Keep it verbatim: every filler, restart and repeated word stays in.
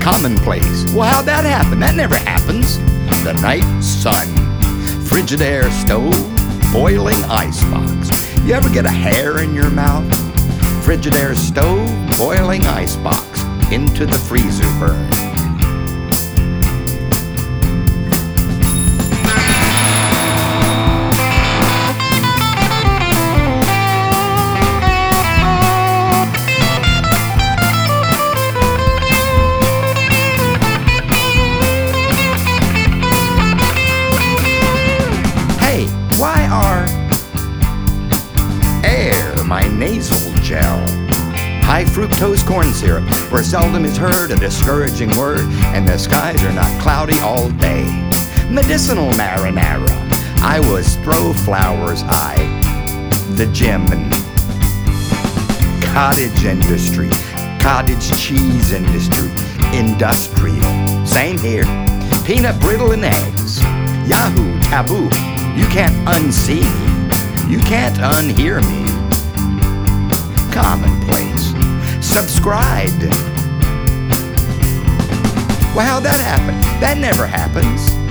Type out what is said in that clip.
Commonplace. Well, how'd that happen? That never happens. The night sun. Frigidaire stove. Boiling icebox. You ever get a hair in your mouth? Frigidaire stove. Boiling icebox. Into the freezer burn. Why are air my nasal gel? High fructose corn syrup, where seldom is heard a discouraging word, and the skies are not cloudy all day. Medicinal marinara, I was throw flowers, I, the gym, and cottage industry, cottage cheese industry, industrial, same here. Peanut brittle and eggs, Yahoo, taboo. You can't unsee me. You can't unhear me. Commonplace. Subscribed. Well, how'd that happen? That never happens.